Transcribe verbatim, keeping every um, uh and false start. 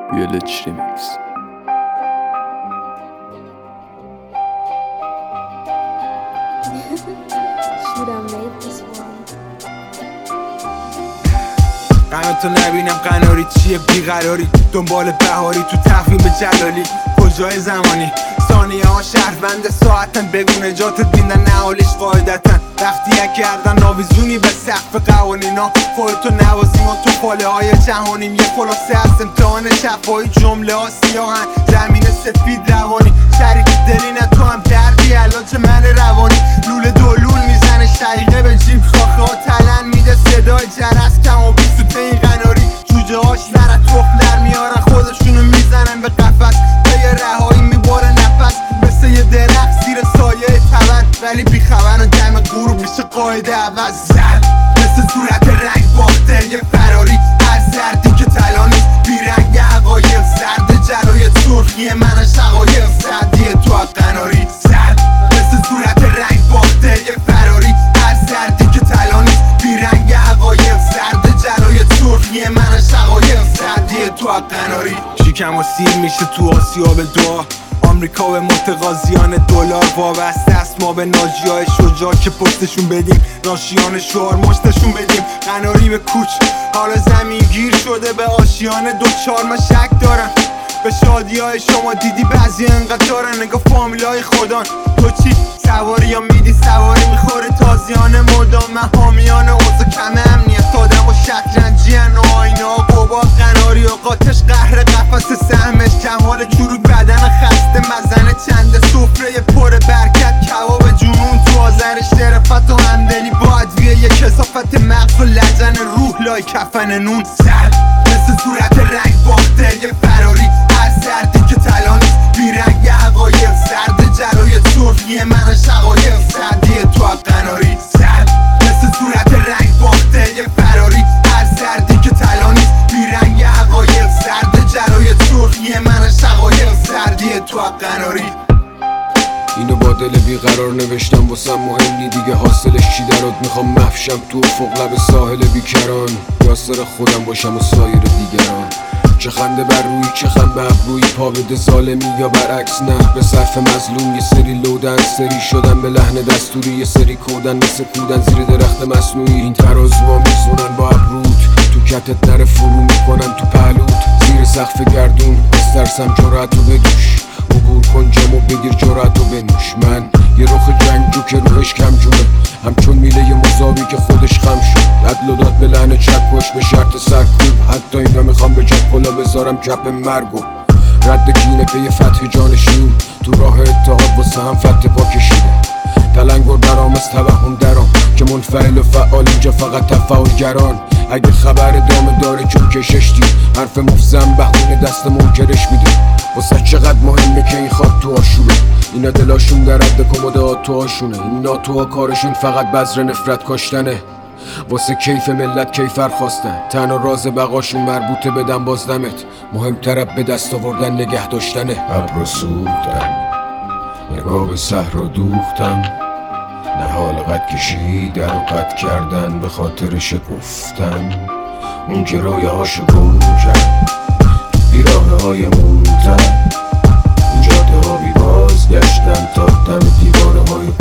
Village Remix. Should have made this one. غمتو نبینم قناری چیه بیقراری دنبال بهاری تو تقویم جلالی کجای زمانی ثانیه ها شهروند ساعتن بگو نجاتت بیندن نهالیش قاعدتن وقتی یک گردن آویزونی به سقف قوانینا خودتو نوازیم و تو پاله های جهانیم یه خلاصه از امتحان شفایی جمله ها سیاهن زمین سفید روانی شریک دلی نه تو هم دردی علاج من روانی لوله دولول میزنه شقیقه به جیب شاخه ها تلن میده صدای جرس کم و بیست و این قناری جوجه هاش برد تخم در میارن خودشونو میزنن به قفس تا یه رهایی میباره نفس مثل یه درخت زیر سایه تبر ولی بیخبر و دم غروب میشه قاعده عوض زد مثل صورت رنگ باخته یه فراری هر زردی که طلا نیست بیرنگ حقایق زرد جلوی سرخی من شقایق زردی تو قناری زد مثل صورت رنگ باخته یه فراری هر زردی که طلا نیست بیرنگ حقایق زرد جلوی سرخی من شقایق زردی تو قناری شکم و سیر میشه تو آسیا به دعا آمریکا به متقاضیان دلار وابسته است ما به ناجی های شجاع که پستشون بدیم ناشیان شعار مشتشون بدیم قناری به کوچ حالا زمین گیر شده به آشیان دوچار من شک دارم به شادی های شما دیدی بعضی انقدر دارن نگاه فامیل های خودان تو چی سواری یا میدی سواری میخوره تازیان مردان من حامیان اوضا کم امنیت آدم و شطرنجی هن و آینه ها قباب قناری و قاتش قهر قفص سهمش کمال چروک بدن خسته مزنه چنده سفره پر برکت کباب جنون تو آذر شرفت و همدلی با ادویه یک کثافت مغز و لجن روح لای کفن نون سر مثل صورت رنگ باخته یه فراری هر زردی که طلا نیست بیرنگ حقایق زرد جلوی سرخی من شقایق زردی تو قناری زد مثل صورت رنگ باخته یه فراری هر زردی که طلا نیست بیرنگ حقایق زرد جلوی سرخی من شقایق زردی تو قناری اینو با دل بیقرار نوشتم واسم مهم نی دیگه حاصلش چی درات میخوام مفشم تو افق لب ساحل بیکران یاسر خودم باشم و سایر دیگران چه خنده بر روی چه خنده به ابروی پا بده ظالمی یا برعکس نه به صرف مظلوم یه سری لودن سری شدن به لحن دستوری یه سری کودن مثل کودن زیر درخت مصنوعی این ترازوها میزونن با ابرود تو کتت نره فرو میکنن تو پهلوت زیر سقف گردون از ترسم جرأتو بدوش عبور کن جمو بگیر جرأتو بنوش من یه رخ جنگجو که روحش کم جونه همچون میله یه مزاوی که خودش خم شد عدل و داد به لحن چکش به شرط سرکوب حتی اینا میخوام به جد کلا بذارم کپ مرگو رد کینه پی فتح جانشین تو راه اتحاد واسه هم فتح پا کشیده تلنگر برام از توهم درام که منفعل و فعال اینجا فقط تفاعلگران اگه خبر دامه داره چون کشش دید حرف مفزم بهونه دست منکرش میده واسه چقدر مهمه که این خواب تو آشوره اینا دلاشون در رد کموده تو آشونه این ناتوها کارشون فقط بذر نفرت کاشتنه واسه کیف ملت کیفر خواستن تنها راز بقاشون مربوطه بدن بازدمت مهمتر به دست آوردن نگه داشتنه ابرو سوختم نگاه به صحرا دوختم نهال قد کشیدن و قد کردن به خاطر شکفتن اون که رویه هاشو گم کرد بیراه های مونتن اون جاده ها بی بازگشتن تا دم دیواره های